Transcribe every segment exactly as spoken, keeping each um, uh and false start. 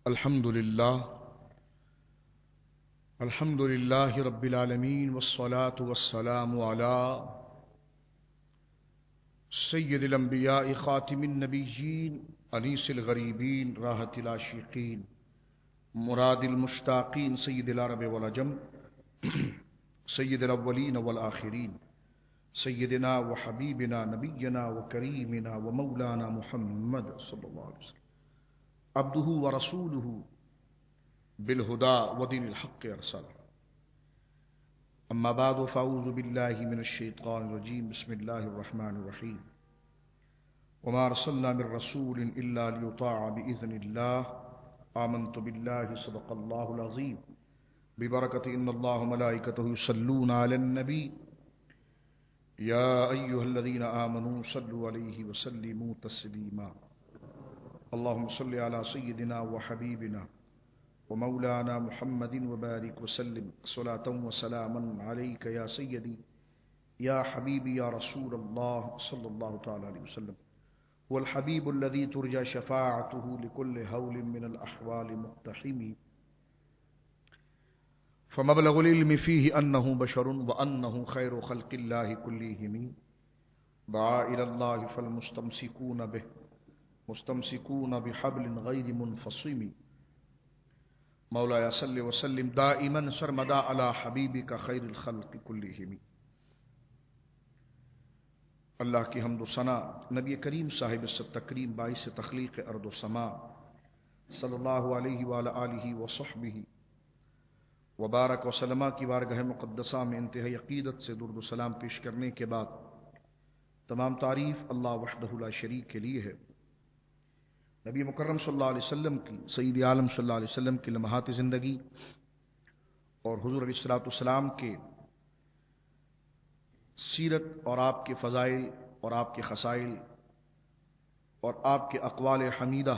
الحمد للہ الحمد للہ رب العالمین والصلاة والسلام علی سید الانبیاء خاتم النبیین انیس الغریبین راحت العاشقین مراد المشتاقین سید العرب والعجم سید الاولین والآخرین سیدنا و حبیبنا نبینا و کریمنا و مولانا محمد صلی اللہ علیہ وسلم عبدہ و رسولہ بالہدى ودین الحق ارسل اما بعد فاعوذ باللہ من الشیطان الرجیم بسم اللہ الرحمن الرحیم وما ارسلنا من رسول الا لیطاع باذن اللہ آمنت باللہ صدق اللہ العظیم ببرکۃ ان اللہ ملائکتہ یصلون علی النبی یا ایہا الذین آمنوا صلوا علیہ وسلموا تسلیما اللہم صل علی سیدنا و حبیبنا ومولانا محمد وبارک وسلم صلاة وسلاما علیک یا سیدی یا حبیبی یا رسول اللہ صلی اللہ تعالی علیہ وسلم والحبیب الذی ترجى شفاعته لكل هول من الاحوال مقتحم فمبلغ العلم فيه انه بشر وانه خیر خلق اللہ كلهم دعا الى اللہ فالمستمسکون به مستمسکون بحبل غیر منفصم مولایا صلی وسلم دائما سرمدا علی حبیبک خیر الخلق کلہم۔ اللہ کی حمد و ثنا نبی کریم صاحب التکریم باعث تخلیق ارض و سما صلی اللہ علیہ وآلہ آلہ وصحبہ وبارک وسلم کی بارگاہ مقدسہ میں انتہائی عقیدت سے درود و سلام پیش کرنے کے بعد تمام تعریف اللہ وحدہ لا شریک کے لیے ہے۔ نبی مکرم صلی اللہ علیہ وسلم کی سید عالم صلی اللہ علیہ وسلم کی لمحات زندگی اور حضور علیہ الصلوۃ والسلام کے سیرت اور آپ کے فضائل اور آپ کے خصائل اور آپ کے اقوال حمیدہ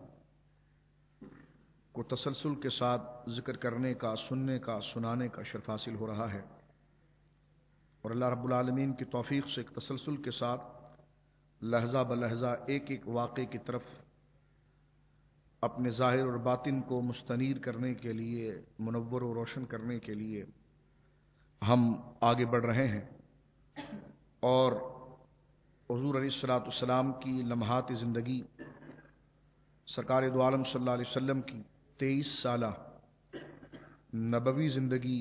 کو تسلسل کے ساتھ ذکر کرنے کا، سننے کا، سنانے کا شرف حاصل ہو رہا ہے، اور اللہ رب العالمین کی توفیق سے ایک تسلسل کے ساتھ لحظہ بلحظہ ایک ایک واقعے کی طرف اپنے ظاہر اور باطن کو مستنیر کرنے کے لیے، منور و روشن کرنے کے لیے ہم آگے بڑھ رہے ہیں، اور حضور علیہ الصلوۃ والسلام کی لمحات زندگی، سرکار دو عالم صلی اللہ علیہ وسلم کی تیئیس سالہ نبوی زندگی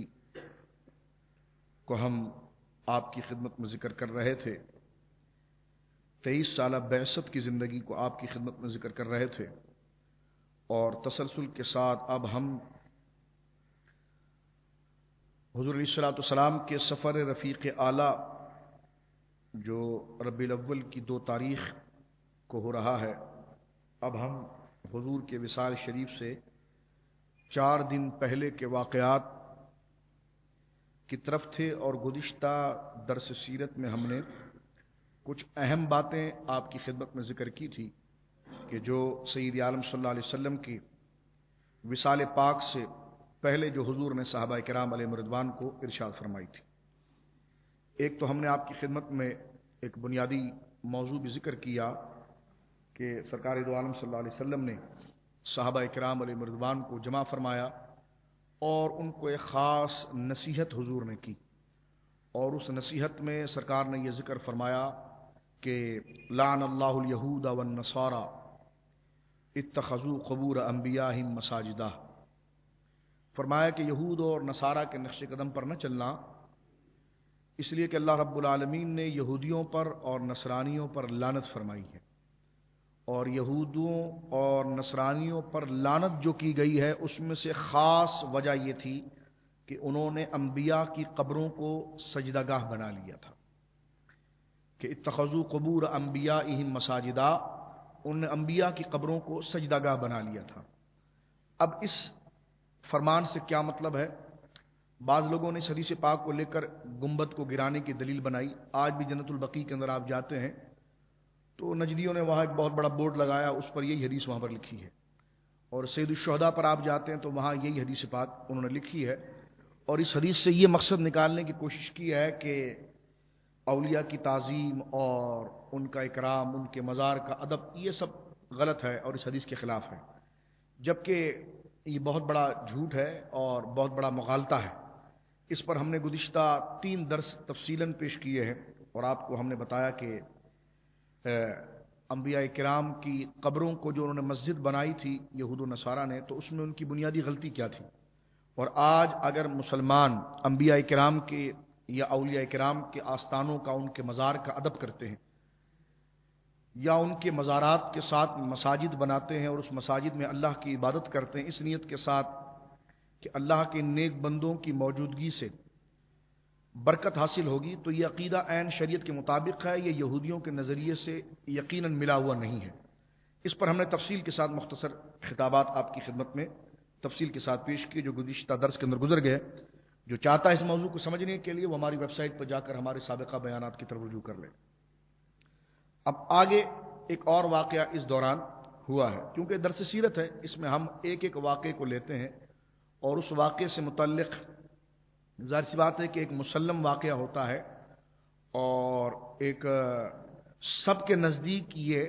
کو ہم آپ کی خدمت میں ذکر کر رہے تھے، تیئیس سالہ بعثت کی زندگی کو آپ کی خدمت میں ذکر کر رہے تھے، اور تسلسل کے ساتھ اب ہم حضور علیہ الصلوۃ والسلام کے سفر رفیق اعلیٰ جو ربیع الاول کی دو تاریخ کو ہو رہا ہے، اب ہم حضور کے وصال شریف سے چار دن پہلے کے واقعات کی طرف تھے، اور گزشتہ درس سیرت میں ہم نے کچھ اہم باتیں آپ کی خدمت میں ذکر کی تھی کہ جو سید عالم صلی اللہ علیہ وسلم کی وصال پاک سے پہلے جو حضور نے صحابہ کرام علیہ رضوان کو ارشاد فرمائی تھی۔ ایک تو ہم نے آپ کی خدمت میں ایک بنیادی موضوع بھی ذکر کیا کہ سرکار دو عالم صلی اللہ علیہ وسلم نے صحابہ کرام علیہ رضوان کو جمع فرمایا اور ان کو ایک خاص نصیحت حضور نے کی، اور اس نصیحت میں سرکار نے یہ ذکر فرمایا کہ لعن اللہ الیہود والنصارى اتخذوا قبور انبیاءہم مساجدہ، فرمایا کہ یہود اور نصارہ کے نقش قدم پر نہ چلنا، اس لیے کہ اللہ رب العالمین نے یہودیوں پر اور نصرانیوں پر لعنت فرمائی ہے، اور یہودوں اور نصرانیوں پر لعنت جو کی گئی ہے اس میں سے خاص وجہ یہ تھی کہ انہوں نے انبیاء کی قبروں کو سجدہ گاہ بنا لیا تھا، کہ اتخذوا قبور انبیائہم مساجدہ، ان نے انبیاء کی قبروں کو سجدہ گاہ بنا لیا تھا۔ اب اس فرمان سے کیا مطلب ہے؟ بعض لوگوں نے اس حدیث پاک کو لے کر گنبد کو گرانے کی دلیل بنائی۔ آج بھی جنت البقیع کے اندر آپ جاتے ہیں تو نجدیوں نے وہاں ایک بہت بڑا بورڈ لگایا، اس پر یہی حدیث وہاں پر لکھی ہے، اور سید الشہداء پر آپ جاتے ہیں تو وہاں یہی حدیث پاک انہوں نے لکھی ہے، اور اس حدیث سے یہ مقصد نکالنے کی کوشش کی ہے کہ اولیاء کی تعظیم اور ان کا اکرام، ان کے مزار کا ادب، یہ سب غلط ہے اور اس حدیث کے خلاف ہے۔ جبکہ یہ بہت بڑا جھوٹ ہے اور بہت بڑا مغالطہ ہے۔ اس پر ہم نے گزشتہ تین درس تفصیلاً پیش کیے ہیں، اور آپ کو ہم نے بتایا کہ انبیاء کرام کی قبروں کو جو انہوں نے مسجد بنائی تھی یہود و نصارہ نے، تو اس میں ان کی بنیادی غلطی کیا تھی۔ اور آج اگر مسلمان انبیاء کرام کے یا اولیاء کرام کے آستانوں کا، ان کے مزار کا ادب کرتے ہیں، یا ان کے مزارات کے ساتھ مساجد بناتے ہیں اور اس مساجد میں اللہ کی عبادت کرتے ہیں اس نیت کے ساتھ کہ اللہ کے نیک بندوں کی موجودگی سے برکت حاصل ہوگی، تو یہ عقیدہ عین شریعت کے مطابق ہے، یہ یہودیوں کے نظریے سے یقیناً ملا ہوا نہیں ہے۔ اس پر ہم نے تفصیل کے ساتھ مختصر خطابات آپ کی خدمت میں تفصیل کے ساتھ پیش کی، جو گزشتہ درس کے اندر گزر گئے۔ جو چاہتا ہے اس موضوع کو سمجھنے کے لیے وہ ہماری ویب سائٹ پر جا کر ہمارے سابقہ بیانات کی طرف رجوع کر لے۔ اب آگے ایک اور واقعہ اس دوران ہوا ہے، کیونکہ درس سیرت ہے، اس میں ہم ایک ایک واقعے کو لیتے ہیں اور اس واقعے سے متعلق ظاہر سی بات ہے کہ ایک مسلم واقعہ ہوتا ہے اور ایک سب کے نزدیک یہ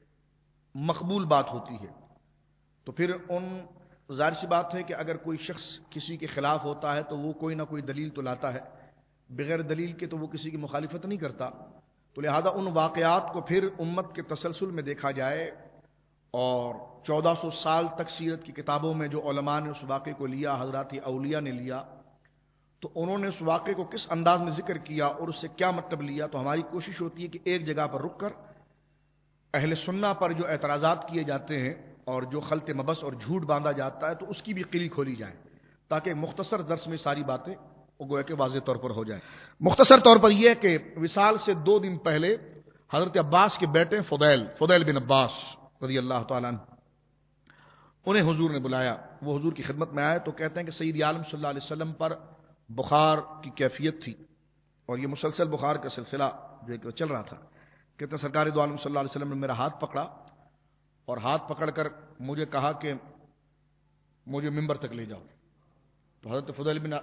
مقبول بات ہوتی ہے۔ تو پھر ان ظاہر سی بات ہے کہ اگر کوئی شخص کسی کے خلاف ہوتا ہے تو وہ کوئی نہ کوئی دلیل تو لاتا ہے، بغیر دلیل کے تو وہ کسی کی مخالفت نہیں کرتا، تو لہذا ان واقعات کو پھر امت کے تسلسل میں دیکھا جائے، اور چودہ سو سال تک سیرت کی کتابوں میں جو علماء نے اس واقعے کو لیا، حضرات اولیاء نے لیا، تو انہوں نے اس واقعے کو کس انداز میں ذکر کیا اور اس سے کیا مطلب لیا۔ تو ہماری کوشش ہوتی ہے کہ ایک جگہ پر رک کر اہل سنہ پر جو اعتراضات کیے جاتے ہیں اور جو خلط مبس اور جھوٹ باندھا جاتا ہے تو اس کی بھی قلی کھولی جائے، تاکہ مختصر درس میں ساری باتیں وہ گویا کہ واضح طور پر ہو جائیں۔ مختصر طور پر یہ کہ وصال سے دو دن پہلے حضرت عباس کے بیٹے فضیل فضیل بن عباس رضی اللہ تعالیٰ عنہ، انہیں حضور نے بلایا، وہ حضور کی خدمت میں آئے تو کہتے ہیں کہ سید عالم صلی اللہ علیہ وسلم پر بخار کی کیفیت تھی، اور یہ مسلسل بخار کا سلسلہ جو ایک چل رہا تھا۔ کہتے ہیں سرکار دو عالم صلی اللہ علیہ وسلم نے میرا ہاتھ پکڑا اور ہاتھ پکڑ کر مجھے کہا کہ مجھے ممبر تک لے جاؤ۔ تو حضرت فضیل بن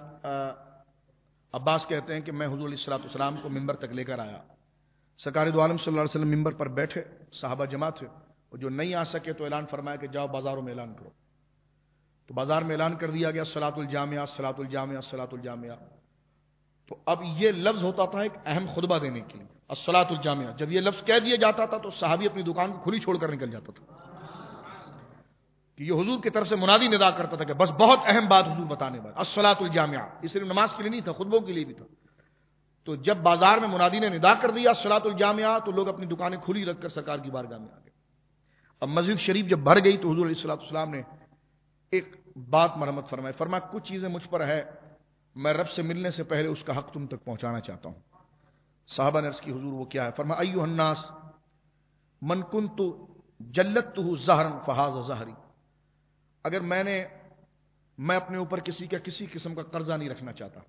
عباس کہتے ہیں کہ میں حضور علیہ الصلوۃ والسلام کو ممبر تک لے کر آیا، سرکار دو عالم صلی اللہ علیہ وسلم ممبر پر بیٹھے، صحابہ جمع تھے، اور جو نہیں آ سکے تو اعلان فرمایا کہ جاؤ بازاروں میں اعلان کرو۔ تو بازار میں اعلان کر دیا گیا الصلاۃ الجامعہ الصلاۃ الجامعہ الصلاۃ الجامعہ۔ تو اب یہ لفظ ہوتا تھا ایک اہم خطبہ دینے کے لیے، الصلاۃ الجامعہ، جب یہ لفظ کہہ دیا جاتا تھا تو صحابی اپنی دکان کو کھلی چھوڑ کر نکل جاتا تھا، کہ یہ حضور کی طرف سے منادی ندا کرتا تھا کہ بس بہت اہم بات حضور بتانے والے، الصلاۃ الجامعہ۔ یہ صرف نماز کے لیے نہیں تھا، خطبوں کے لیے بھی تھا۔ تو جب بازار میں منادی نے ندا کر دیا الصلاۃ الجامعہ تو لوگ اپنی دکانیں کھلی رکھ کر سرکار کی بارگاہ میں آ گئے۔ اب مسجد شریف جب بھر گئی تو حضور علیہ الصلوۃ والسلام نے ایک بات مرمت فرمائی، فرمایا کچھ چیزیں مجھ پر ہے، میں رب سے ملنے سے پہلے اس کا حق تم تک پہنچانا چاہتا ہوں۔ صحابہ نے عرض کی حضور وہ کیا ہے؟ فرمایا ایھا الناس من کنت جلدتہ ظہرا فھذا ظہری، اگر میں نے میں اپنے اوپر کسی کا کسی قسم کا قرضہ نہیں رکھنا چاہتا،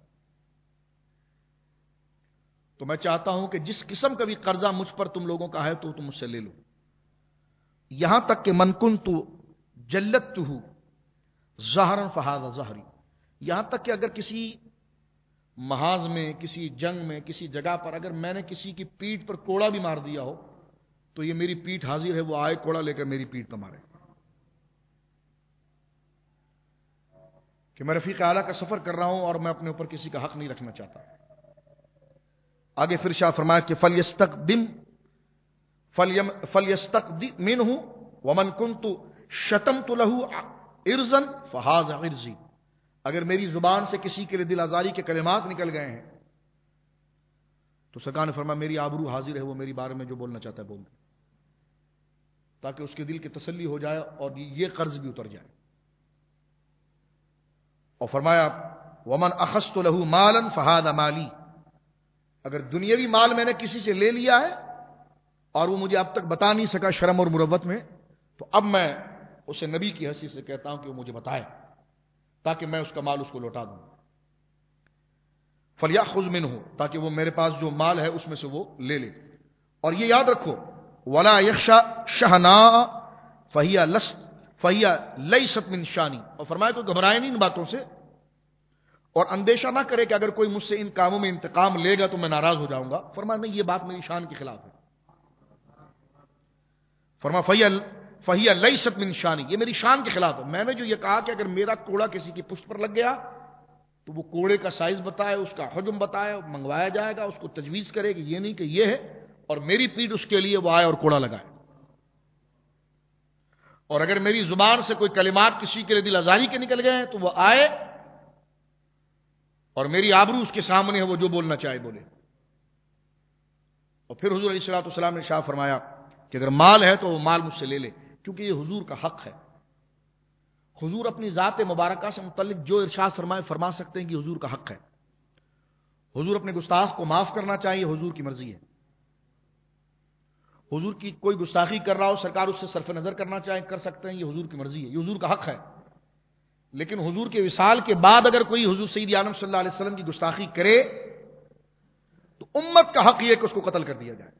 تو میں چاہتا ہوں کہ جس قسم کا بھی قرضہ مجھ پر تم لوگوں کا ہے تو تم مجھ سے لے لو، یہاں تک کہ من کنت جلدتہ ظہرا فھذا ظہری، یہاں تک کہ اگر کسی محاذ میں، کسی جنگ میں، کسی جگہ پر اگر میں نے کسی کی پیٹھ پر کوڑا بھی مار دیا ہو تو یہ میری پیٹھ حاضر ہے، وہ آئے کوڑا لے کر میری پیٹھ پر مارے، کہ میں رفیق اعلیٰ کا سفر کر رہا ہوں اور میں اپنے اوپر کسی کا حق نہیں رکھنا چاہتا۔ آگے پھر شاہ فرمایا کہ فلیستقدم فلیستقدم منہ ومن کنت شتمت له ارزا فھذا ارزی، اگر میری زبان سے کسی کے لیے دل آزاری کے کلمات نکل گئے ہیں تو سرکار نے فرمایا میری آبرو حاضر ہے، وہ میری بارے میں جو بولنا چاہتا ہے بول دے، تاکہ اس کے دل کی تسلی ہو جائے اور یہ قرض بھی اتر جائے۔ اور فرمایا ومن اخذت له مالا فھذا مالی، اگر دنیاوی مال میں نے کسی سے لے لیا ہے اور وہ مجھے اب تک بتا نہیں سکا شرم اور مروت میں، تو اب میں اسے نبی کی حیثیت سے کہتا ہوں کہ وہ مجھے بتائے تاکہ میں اس کا مال اس کو لوٹا دوں، فلیأخذ منہ، تاکہ وہ میرے پاس جو مال ہے اس میں سے وہ لے لے۔ اور یہ یاد رکھو ولا یخشى شحناء فہی لست فہی لیست من شانی، اور فرمایا تو گھبرائے نہیں ان باتوں سے اور اندیشہ نہ کرے کہ اگر کوئی مجھ سے ان کاموں میں انتقام لے گا تو میں ناراض ہو جاؤں گا، فرمایا نہیں، یہ بات میری شان کے خلاف ہے۔ فرمایا فہی فہی لیست من شانی، یہ میری شان کے خلاف ہے. میں نے جو یہ کہا کہ اگر میرا کوڑا کسی کی پشت پر لگ گیا تو وہ کوڑے کا سائز بتائے، اس کا حجم بتائے، منگوایا جائے گا، اس کو تجویز کرے کہ یہ نہیں کہ یہ ہے، اور میری پیٹھ اس کے لیے وہ آئے اور کوڑا لگائے. اور اگر میری زبان سے کوئی کلمات کسی کے لیے دل آزاری کے نکل گئے ہیں تو وہ آئے اور میری آبرو اس کے سامنے ہے، وہ جو بولنا چاہے بولے. اور پھر حضور علیہ الصلوۃ والسلام نے ارشاد فرمایا کہ اگر مال ہے تو وہ مال مجھ سے لے لے، کیونکہ یہ حضور کا حق ہے. حضور اپنی ذات مبارکہ سے متعلق جو ارشاد فرمائے فرما سکتے ہیں کہ حضور کا حق ہے. حضور اپنے گستاخ کو معاف کرنا چاہیے، حضور کی مرضی ہے. حضور کی کوئی گستاخی کر رہا ہو، سرکار اس سے صرف نظر کرنا چاہے کر سکتے ہیں، یہ حضور کی مرضی ہے، یہ حضور کا حق ہے. لیکن حضور کے وصال کے بعد اگر کوئی حضور سید عالم صلی اللہ علیہ وسلم کی گستاخی کرے تو امت کا حق یہ کہ اس کو قتل کر دیا جائے.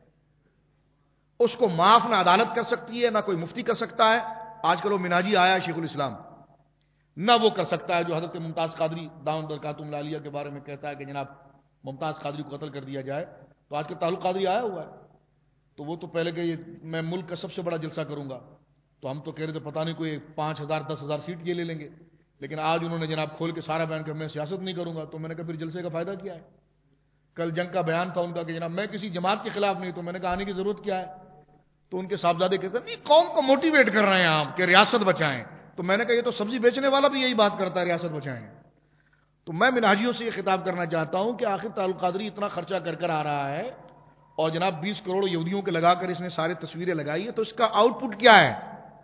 اس کو معاف نہ عدالت کر سکتی ہے، نہ کوئی مفتی کر سکتا ہے. آج کل وہ مناجی آیا ہے شیخ الاسلام، نہ وہ کر سکتا ہے جو حضرت ممتاز قادری دامن برکاتہم العالیہ کے بارے میں کہتا ہے کہ جناب ممتاز قادری کو قتل کر دیا جائے. تو آج کل تعلق قادری آیا ہوا ہے، تو وہ تو پہلے کہ میں ملک کا سب سے بڑا جلسہ کروں گا، تو ہم تو کہہ رہے تھے پتہ نہیں کوئی پانچ ہزار دس ہزار سیٹ یہ لے لیں گے. لیکن آج انہوں نے جناب کھول کے سارا بیان کہ میں سیاست نہیں کروں گا. تو میں نے کہا پھر جلسے کا فائدہ کیا ہے؟ کل جنگ کا بیان تھا ان کا کہ جناب میں کسی جماعت کے خلاف نہیں. تو میں نے کہا آنے کی ضرورت کیا ہے؟ تو ان کے صاحبزادے کہتے ہیں نہیں قوم کو موٹیویٹ کر رہے ہیں آپ کہ ریاست بچائیں. تو میں نے کہا یہ تو سبزی بیچنے والا بھی یہی بات کرتا ہے، ریاست بچائیں. تو میں منہاجیوں سے یہ خطاب کرنا چاہتا ہوں کہ آخر تعلق قادری اتنا خرچہ کر کر آ رہا ہے اور جناب بیس کروڑ یہودیوں کے لگا کر اس نے سارے تصویریں لگائی ہے، تو اس کا آؤٹ پٹ کیا ہے؟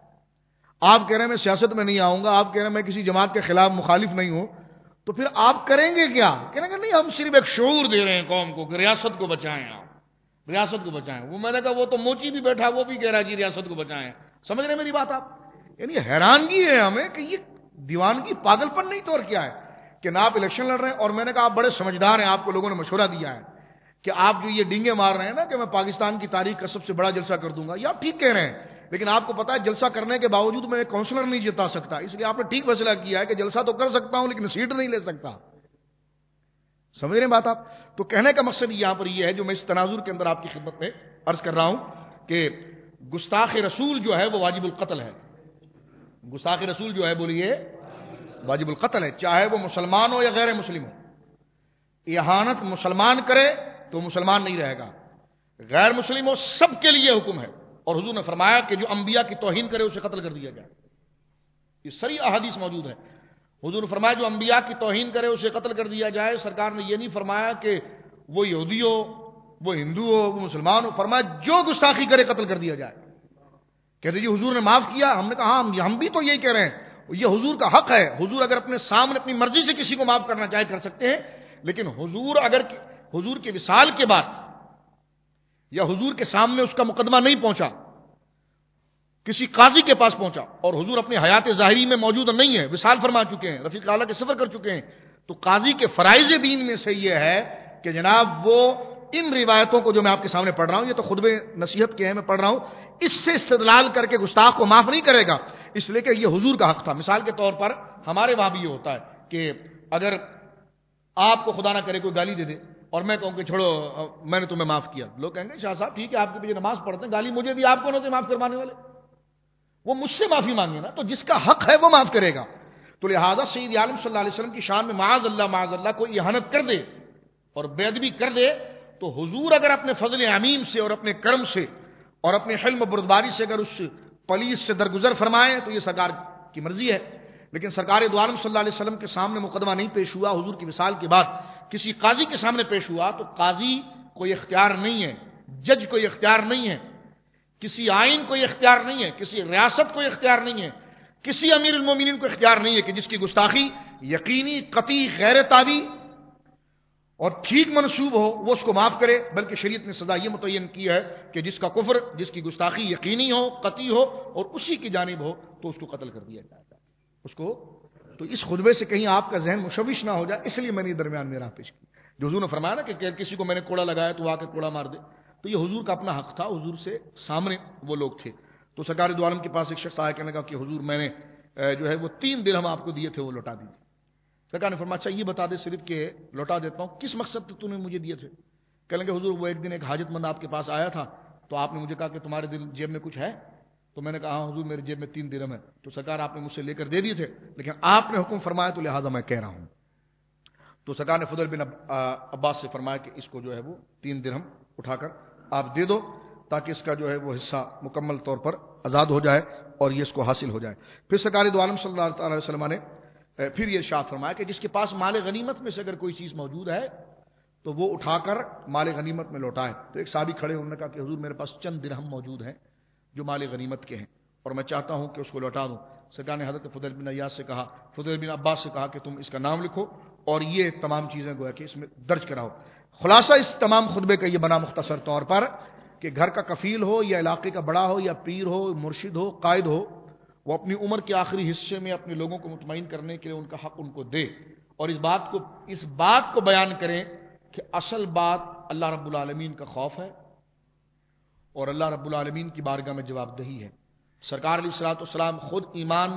آپ کہہ رہے ہیں میں سیاست میں نہیں آؤں گا، آپ کہہ رہے ہیں میں کسی جماعت کے خلاف مخالف نہیں ہوں، تو پھر آپ کریں گے کیا؟ کہنے گے نہیں ہم صرف ایک شعور دے رہے ہیں قوم کو کہ ریاست کو بچائیں، آپ ریاست کو بچائیں. وہ میں نے کہا وہ تو موچی بھی بیٹھا وہ بھی کہہ رہا ہے جی ریاست کو بچائیں. سمجھ رہے ہیں میری بات آپ؟ یعنی حیرانگی ہے ہمیں کہ یہ دیوانگی پاگل پن نہیں تو اور کیا ہے کہ نہ آپ الیکشن لڑ رہے ہیں. اور میں نے کہا آپ بڑے سمجھدار ہیں، آپ کو لوگوں نے مشورہ دیا ہے کہ آپ جو یہ ڈینگے مار رہے ہیں نا کہ میں پاکستان کی تاریخ کا سب سے بڑا جلسہ کر دوں گا، یہ آپ ٹھیک کہہ رہے ہیں. لیکن آپ کو پتا ہے جلسہ کرنے کے باوجود میں ایک کونسلر نہیں جتا سکتا، اس لیے آپ نے ٹھیک فیصلہ کیا ہے کہ جلسہ تو کر سکتا ہوں لیکن سیٹ نہیں لے سکتا. سمجھ رہے ہیں بات آپ؟ تو کہنے کا مقصد یہاں پر یہ ہے جو میں اس تناظر کے اندر آپ کی خدمت میں عرض کر رہا ہوں کہ گستاخ رسول جو ہے وہ واجب القتل ہے. گستاخ رسول جو ہے بولیے واجب القتل ہے، چاہے وہ مسلمان ہو یا غیر مسلم ہو. اہانت مسلمان کرے تو مسلمان نہیں رہے گا، غیر مسلم ہو سب کے لیے حکم ہے. اور حضور نے فرمایا کہ جو انبیاء کی توہین کرے اسے قتل کر دیا جائے. یہ صریح احادیث موجود ہے. حضور نے فرمایا جو انبیاء کی توہین کرے اسے قتل کر دیا جائے. سرکار نے یہ نہیں فرمایا کہ وہ یہودی ہو، وہ ہندو ہو، وہ مسلمان ہو، فرمایا جو گستاخی کرے قتل کر دیا جائے. کہتے جی حضور نے معاف کیا. ہم نے کہا ہاں ہم بھی تو یہی کہہ رہے ہیں، یہ حضور کا حق ہے. حضور اگر اپنے سامنے اپنی مرضی سے کسی کو معاف کرنا چاہے کر سکتے ہیں. لیکن حضور اگر حضور کے وصال کے بعد یا حضور کے سامنے اس کا مقدمہ نہیں پہنچا، کسی قاضی کے پاس پہنچا اور حضور اپنی حیات ظاہری میں موجود نہیں ہے، وصال فرما چکے ہیں، رفیق اعلیٰ کے سفر کر چکے ہیں، تو قاضی کے فرائض دین میں سے یہ ہے کہ جناب وہ ان روایتوں کو جو میں آپ کے سامنے پڑھ رہا ہوں، یہ تو خطبے نصیحت کے ہیں میں پڑھ رہا ہوں، اس سے استدلال کر کے گستاخ کو معاف نہیں کرے گا، اس لیے کہ یہ حضور کا حق تھا. مثال کے طور پر ہمارے وہاں بھی یہ ہوتا ہے کہ اگر آپ کو خدا نہ کرے کوئی گالی دے دے اور میں کہوں کہ چھوڑو میں نے تمہیں معاف کیا، لوگ کہیں گے شاہ صاحب ٹھیک ہے آپ کے پیچھے نماز پڑھتے ہیں، گالی مجھے دی، آپ کون ہوتے معاف کروانے والے؟ وہ مجھ سے معافی مانگے نا. تو جس کا حق ہے وہ معاف کرے گا. تو لہذا سید عالم صلی اللہ علیہ وسلم کی شان میں معاذ اللہ معاذ اللہ کوئی اہانت کر دے اور بے ادبی کر دے تو حضور اگر اپنے فضل عمیم سے اور اپنے کرم سے اور اپنے حلم و بردباری سے اگر اس پلیس سے درگزر فرمائے تو یہ سرکار کی مرضی ہے. لیکن سرکار دو عالم صلی اللہ علیہ وسلم کے سامنے مقدمہ نہیں پیش ہوا، حضور کی وصال کے بعد کسی قاضی کے سامنے پیش ہوا تو قاضی کوئی اختیار نہیں ہے، جج کوئی اختیار نہیں ہے، کسی آئین کو اختیار نہیں ہے، کسی ریاست کو اختیار نہیں ہے، کسی امیر المومنین کو اختیار نہیں ہے کہ جس کی گستاخی یقینی قطعی غیر تابی اور ٹھیک منسوب ہو وہ اس کو معاف کرے. بلکہ شریعت نے سزا یہ متعین کی ہے کہ جس کا کفر، جس کی گستاخی یقینی ہو، قطعی ہو اور اسی کی جانب ہو تو اس کو قتل کر دیا جائے گا. اس کو تو اس خطبے سے کہیں آپ کا ذہن مشوش نہ ہو جائے، اس لیے میں نے درمیان میں راہ پیش کی. جو حضور نے فرمایا نا کہ کسی کو میں نے کوڑا لگایا تو وہ آ کے کوڑا مار دے، تو یہ حضور کا اپنا حق تھا. حضور سے سامنے وہ لوگ تھے. تو سرکار دو عالم کے پاس ایک شخص آیا کہنے لگا کہ حضور میں نے جو ہے وہ تین درہم آپ کو دیے تھے وہ لوٹا دیے. سرکار نے فرمایا اچھا یہ بتا دے صرف کہ لوٹا دیتا ہوں، کس مقصد سے تو نے مجھے دیے تھے؟ کہنے لگے حضور وہ ایک دن ایک حاجت مند آپ کے پاس آیا تھا تو آپ نے مجھے کہا کہ تمہارے دل جیب میں کچھ ہے؟ تو میں نے کہا ہاں حضور میری جیب میں تین درہم ہے، تو سرکار آپ نے مجھ سے لے کر دے دیے تھے، لیکن آپ نے حکم فرمایا تو لہٰذا میں کہہ رہا ہوں۔ تو سرکار نے فضل بن عباس سے فرمایا کہ اس کو جو ہے وہ تین درہم اٹھا کر آپ دے دو، تاکہ اس کا جو ہے وہ حصہ مکمل طور پر آزاد ہو جائے اور یہ اس کو حاصل ہو جائے۔ پھر سرکار دو عالم صلی اللہ علیہ وسلم نے پھر یہ ارشاد فرمایا کہ جس کے پاس مال غنیمت میں سے اگر کوئی چیز موجود ہے تو وہ اٹھا کر مال غنیمت میں لوٹائے۔ تو ایک صحابی کھڑے انہوں نے کہا کہ حضور میرے پاس چند درہم موجود ہیں جو مال غنیمت کے ہیں اور میں چاہتا ہوں کہ اس کو لوٹا دوں۔ سرکار نے حضرت فضیل بن عیاض سے کہا، فضیل بن عباس سے کہا کہ تم اس کا نام لکھو اور یہ تمام چیزیں گویا کہ اس میں درج کراؤ۔ خلاصہ اس تمام خطبے کا یہ بنا مختصر طور پر کہ گھر کا کفیل ہو یا علاقے کا بڑا ہو یا پیر ہو، مرشد ہو، قائد ہو، وہ اپنی عمر کے آخری حصے میں اپنے لوگوں کو مطمئن کرنے کے لیے ان کا حق ان کو دے، اور اس بات کو اس بات کو بیان کریں کہ اصل بات اللہ رب العالمین کا خوف ہے اور اللہ رب العالمین کی بارگاہ میں جواب دہی ہے۔ سرکار علیہ الصلوۃ والسلام خود ایمان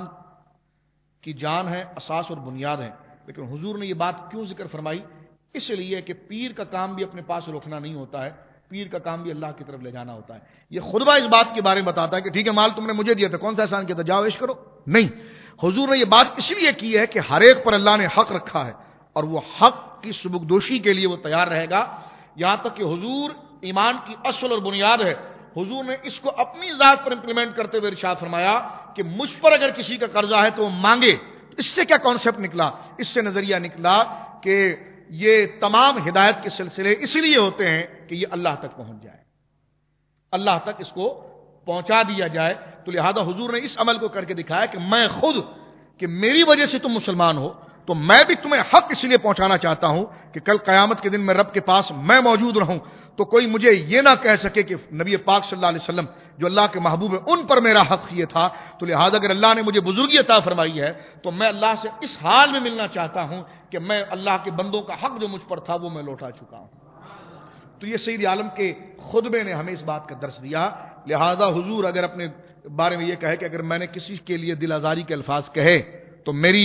کی جان ہے، اساس اور بنیاد ہے، لیکن حضور نے یہ بات کیوں ذکر فرمائی؟ اس لیے کہ پیر کا کام بھی اپنے پاس روکنا نہیں ہوتا ہے، پیر کا کام بھی اللہ کی طرف لے جانا ہوتا ہے۔ یہ خطبہ اس بات کے بارے میں بتاتا ہے کہ ٹھیک ہے مال تم نے مجھے دیا تھا، کون سا احسان کیا تھا، جاؤ عیش کرو، نہیں۔ حضور نے یہ بات اس لیے کی ہے کہ ہر ایک پر اللہ نے حق رکھا ہے اور وہ حق کی سبکدوشی کے لیے وہ تیار رہے گا، یہاں تک کہ حضور ایمان کی اصل اور بنیاد ہے۔ حضور نے اس کو اپنی ذات پر امپلیمنٹ کرتے ہوئے ارشاد فرمایا کہ مجھ پر اگر کسی کا قرضہ ہے تو وہ مانگے۔ اس سے کیا کانسیپٹ نکلا؟ اس سے نظریہ نکلا کہ یہ تمام ہدایت کے سلسلے اس لیے ہوتے ہیں کہ یہ اللہ تک پہنچ جائے، اللہ تک اس کو پہنچا دیا جائے۔ تو لہذا حضور نے اس عمل کو کر کے دکھایا کہ میں خود، کہ میری وجہ سے تم مسلمان ہو تو میں بھی تمہیں حق اس لیے پہنچانا چاہتا ہوں کہ کل قیامت کے دن میں رب کے پاس میں موجود رہوں تو کوئی مجھے یہ نہ کہہ سکے کہ نبی پاک صلی اللہ علیہ وسلم جو اللہ کے محبوب ہیں ان پر میرا حق یہ تھا۔ تو لہذا اگر اللہ نے مجھے بزرگی عطا فرمائی ہے تو میں اللہ سے اس حال میں ملنا چاہتا ہوں کہ میں اللہ کے بندوں کا حق جو مجھ پر تھا وہ میں لوٹا چکا ہوں۔ تو یہ سید عالم کے خطبے نے ہمیں اس بات کا درس دیا۔ لہذا حضور اگر اپنے بارے میں یہ کہے کہ اگر میں نے کسی کے لیے دل آزاری کے الفاظ کہے تو میری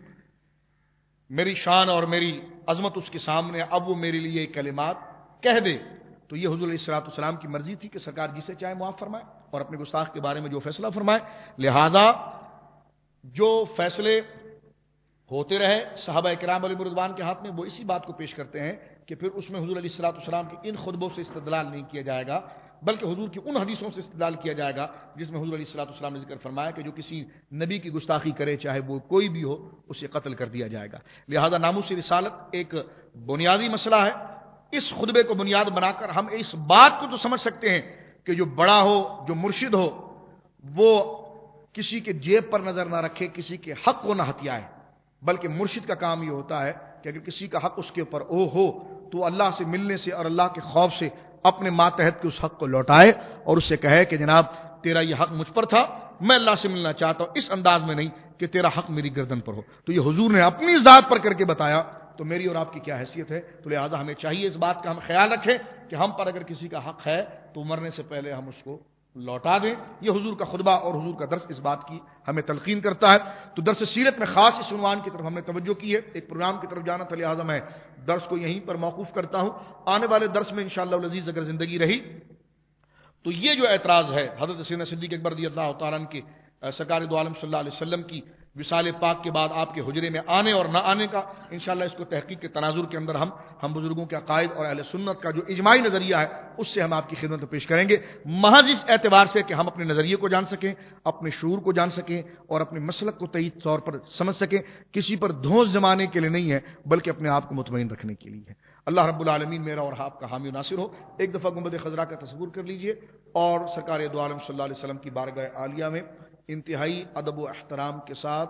میری شان اور میری عظمت اس کے سامنے، اب وہ میرے لیے کلمات کہہ دے، تو یہ حضور علیہ الصلوۃ والسلام کی مرضی تھی کہ سرکار جسے چاہے معاف فرمائے اور اپنے گستاخ کے بارے میں جو فیصلہ فرمائے۔ لہذا جو فیصلے ہوتے رہے صحابہ کرام علیہ رضوان کے ہاتھ میں، وہ اسی بات کو پیش کرتے ہیں کہ پھر اس میں حضور علیہ الصلوۃ والسلام کے ان خطبوں سے استدلال نہیں کیا جائے گا، بلکہ حضور کی ان حدیثوں سے استدلال کیا جائے گا جس میں حضور علیہ الصلوۃ والسلام نے ذکر فرمایا کہ جو کسی نبی کی گستاخی کرے چاہے وہ کوئی بھی ہو اسے قتل کر دیا جائے گا۔ لہذا ناموس رسالت ایک بنیادی مسئلہ ہے۔ اس خطبے کو بنیاد بنا کر ہم اس بات کو تو سمجھ سکتے ہیں کہ جو بڑا ہو، جو مرشد ہو، وہ کسی کے جیب پر نظر نہ رکھے، کسی کے حق کو نہ ہتھیائے، بلکہ مرشد کا کام یہ ہوتا ہے کہ اگر کسی کا حق اس کے اوپر او ہو تو اللہ سے ملنے سے اور اللہ کے خوف سے اپنے ماتحت کے اس حق کو لوٹائے اور اس سے کہے کہ جناب تیرا یہ حق مجھ پر تھا، میں اللہ سے ملنا چاہتا ہوں، اس انداز میں نہیں کہ تیرا حق میری گردن پر ہو۔ تو یہ حضور نے اپنی ذات پر کر کے بتایا، تو میری اور آپ کی کیا حیثیت ہے؟ تو لہذا ہمیں چاہیے اس بات کا ہم خیال رکھیں کہ ہم پر اگر کسی کا حق ہے تو مرنے سے پہلے ہم اس کو لوٹا دیں۔ یہ حضور کا خطبہ اور حضور کا درس اس بات کی ہمیں تلقین کرتا ہے۔ تو درس سیرت میں خاص اس عنوان کی طرف ہم نے توجہ کی ہے، ایک پروگرام کی طرف جانا تھا، لہذا میں درس کو یہیں پر موقوف کرتا ہوں۔ آنے والے درس میں انشاءاللہ العزیز اگر زندگی رہی تو یہ جو اعتراض ہے حضرت سیدنا صدیق اکبر رضی اللہ تعالیٰ عنہ کے سرکار دو عالم صلی اللہ علیہ وسلم کی وصال پاک کے بعد آپ کے حجرے میں آنے اور نہ آنے کا، انشاءاللہ اس کو تحقیق کے تناظر کے اندر ہم ہم بزرگوں کے عقائد اور اہل سنت کا جو اجماعی نظریہ ہے اس سے ہم آپ کی خدمت میں پیش کریں گے، محض اس اعتبار سے کہ ہم اپنے نظریے کو جان سکیں، اپنے شعور کو جان سکیں اور اپنے مسلک کو صحیح طور پر سمجھ سکیں۔ کسی پر دھونس جمانے کے لیے نہیں ہے بلکہ اپنے آپ کو مطمئن رکھنے کے لیے ہے۔ اللہ رب العالمین میرا اور آپ کا حامی و ناصر ہو۔ ایک دفعہ گنبد خضرا کا تصور کر لیجئے اور سرکار دو عالم صلی اللہ علیہ وسلم کی بارگاہ عالیہ میں انتہائی ادب و احترام کے ساتھ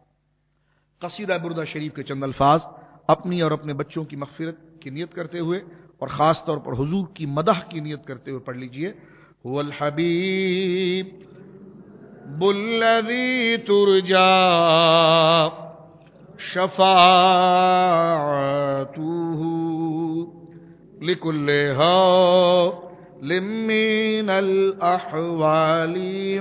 قصیدہ بردہ شریف کے چند الفاظ اپنی اور اپنے بچوں کی مغفرت کی نیت کرتے ہوئے اور خاص طور پر حضور کی مدح کی نیت کرتے ہوئے پڑھ لیجئے۔ هو الحبیب الذی ترجا شفاعته لكل حال من الأحوال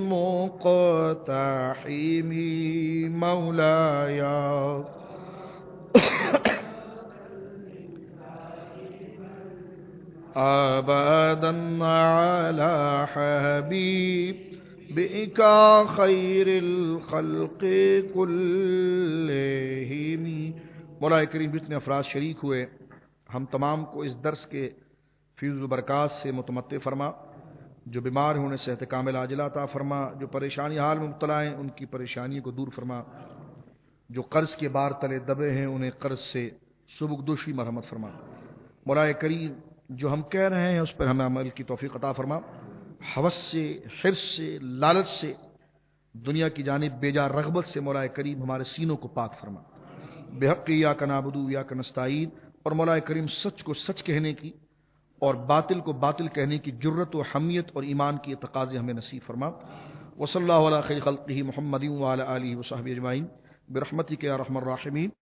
مقتحم مولاي أبدا على حبيب بِكَ خَيْرِ الْخَلْقِ كُلِّهِمْ۔ مولا کریم جتنے افراد شریک ہوئے ہم تمام کو اس درس کے فیض و برکات سے متمتع فرما، جو بیمار ہیں انہیں صحت کامل عاجلہ عطا فرما، جو پریشانی حال میں مبتلا ہیں ان کی پریشانیوں کو دور فرما، جو قرض کے بار تلے دبے ہیں انہیں قرض سے سبکدوشی مرحمت فرما۔ مولا کریم جو ہم کہہ رہے ہیں اس پر ہمیں عمل کی توفیق عطا فرما، ہوس سے، حرص سے، لالچ سے، دنیا کی جانب بیجا رغبت سے مولا کریم ہمارے سینوں کو پاک فرما۔ بحق ایاک نعبد و ایاک نستعین، اور مولا کریم سچ کو سچ کہنے کی اور باطل کو باطل کہنے کی جرت و حمیت اور ایمان کی تقاضے ہمیں نصیب فرما۔ وصلی اللہ علی خیر خلقہ محمد وعلی آلہ وصحبہ اجمعین برحمتک یا ارحم الراحمین۔